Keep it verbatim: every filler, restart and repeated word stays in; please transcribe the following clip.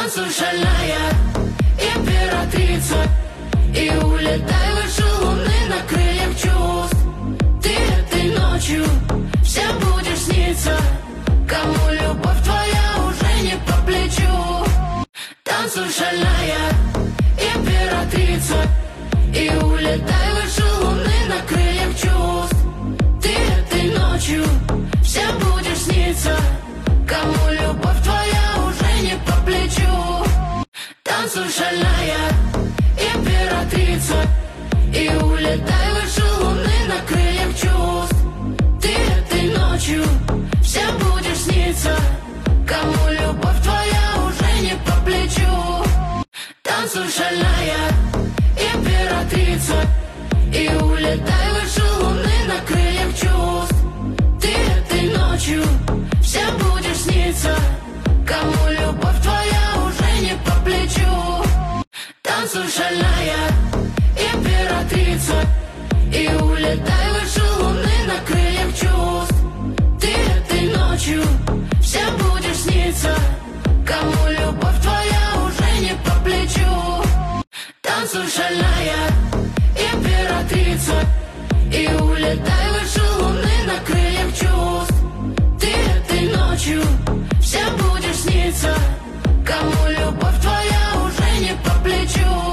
Танцуй, шальная императрица, и улетай выше луны на крыльях чувств. Ты этой ночью вся будешь сниться, кому любовь твоя уже не по плечу. Танцуй, шальная императрица, и улетай выше луны на крыльях чувств. Ты этой ночью вся будешь сниться, кому любовь твоя уже не по плечу. Танцуй, шальная императрица, и улетай выше луны на крыльях чувств. Ты этой ночью вся будешь сниться, кому любовь твоя уже не по плечу. Танцуй, шальная императрица, и улетай выше луны на крыльях чувств. Ты этой ночью вся будешь сниться, кому любовь твоя уже не по плечу. Танцуй, шальная императрица, и улетай выше луны на крыльях чувств. Ты этой ночью вся будешь сниться, кому любовь твоя уже не по плечу. Танцуй, шальная